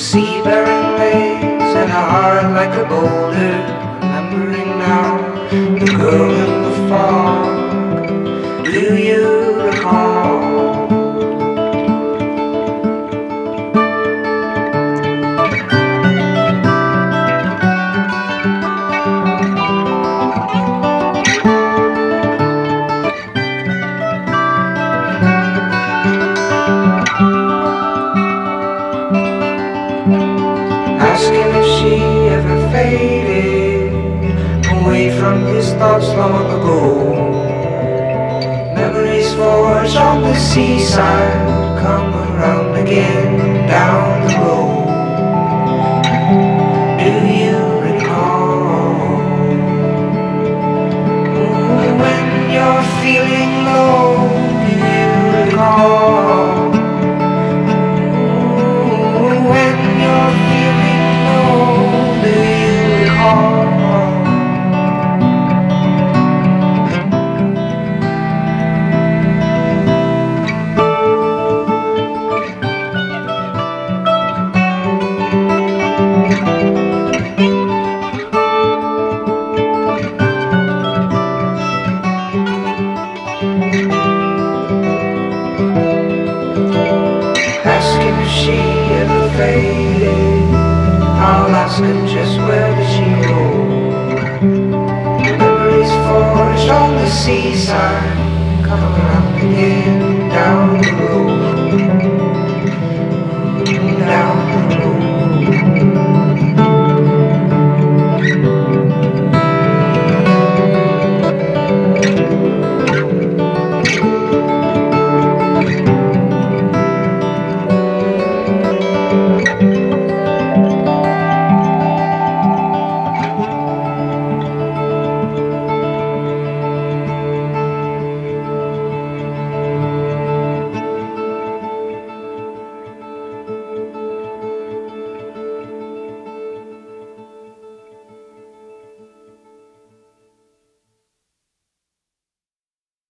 sea bearing waves and a heart like a boulder. Remembering now the girl in the fog. Do you recall? Asking if she ever faded away from his thoughts long ago. Memories forged on the seaside come around again down the road. Do you recall? When you're feeling low, do you recall? When you're feeling low, do you recall? Asking if she ever faded, I'll ask her just where did she go. Memories forged on the seaside come around again down